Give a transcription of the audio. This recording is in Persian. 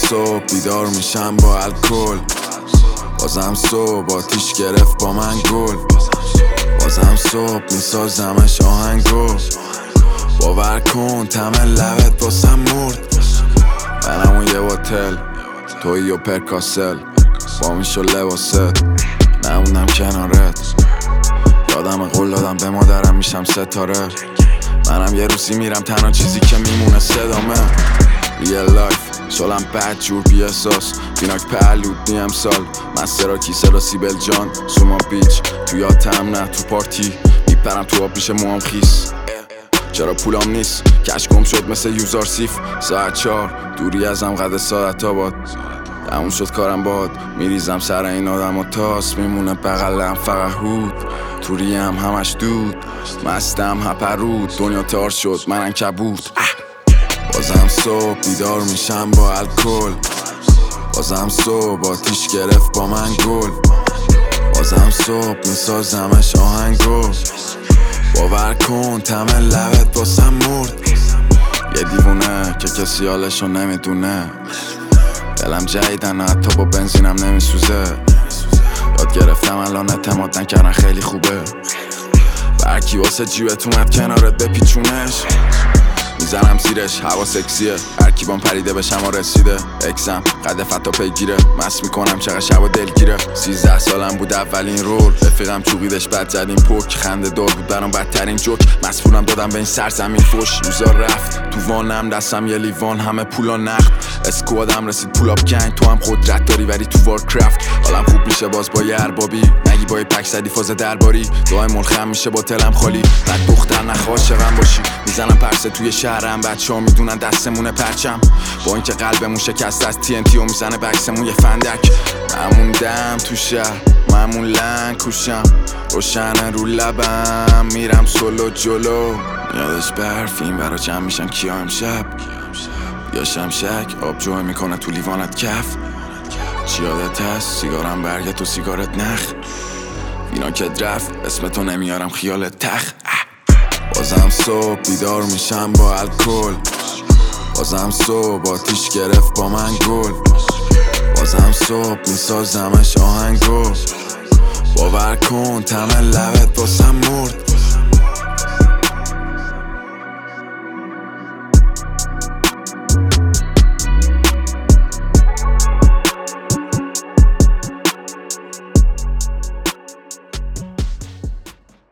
صبح بیدار میشم با الکل، بازم صبح آتیش گرفت با من گل، بازم صبح میسازمش آهنگو، باور کن تمه لبت واسم مرد. منم اون یه باتل تویی و پرکاسل، با میشو لباست نموندم کنارت، یادم قول دادم به مادرم میشم ستاره. منم یه روزی میرم تنها چیزی که میمونه صدامه. ریل لایف شلم بد جور بی احساس، بیناک پهلود نی امسال من سراکی صدا سیبل جان سوما بیچ، تو یادم نه تو پارتی میپرم تو آب میشه موام خیس. چرا پولام نیست کش گم شد مثل یوزار سیف، ساعت 4 دوری ازم قد ساعت آباد، تموم شد کارم باد، میریزم سر این آدم و تاس میمونه بغلم فقط هود، توریم همش دود، مستم هپرود، دنیا تار شد من کبود. بازم صبح بیدار میشم با الکل، بازم صبح آتیش گرفت با من گل، بازم صبح میسازمش آهنگو، باور کن تمه لبت واسم مرد. یه دیوونه که کسی حالشو نمیدونه، دلم جدیدن حتی با بنزینم نمیسوزه، یاد گرفتم الان اعتماد نکردن خیلی خوبه، برکی واسه جیبت اومد کنارت بپیچونش، میزنم زیرش هوا سکسیه، هرکی بام پریده به شما رسیده، اکسم قد فتا پیگیره، مست میکنم چقدر شبا دلگیره. 13 سالم بود اولین رول، رفیقم چوبیدش بد زدیم پک، خنده دار بود برام بدترین جوک، مسئولم دادم به این سرزمین فوش، روزا رفت تو وانم دستم یه لیوان همه پولا نقد، اسکوادم رسید پولاب گنگ، تو هم قدرت داری ولی تو وارکرافت، حالم خوب میشه باز با یه اربابی، نگی با یه پک زدی فاز درباری، دعای ملخم میشه با تلم خالی، بعد دختر نخ عاشقم باشی، میزنم پرسه توی شهرم، بچه‌ها میدونن دستمونه پرچم، با اینکه قلبمون شکسته از TNT و میزنه بکسمون یه فندک، موندم تو شهر معمون لنگ کوشم، روشنه رو لبم میرم سولو جلو، یادش برف این برا جمع میشن کیا امشب، یا شمشک آب جوه میکنه تو لیوانت کف، چی یادت هست سیگارم برگه تو سیگارت نخ، اینا که رفت اسمتو نمیارم خیالت تخ. بازم صبح بیدار میشم با الکل، بازم صبح آتیش گرفت با من گل، بازم صبح میسازمش آهنگو، باور کن تمه لبت واسم مرد.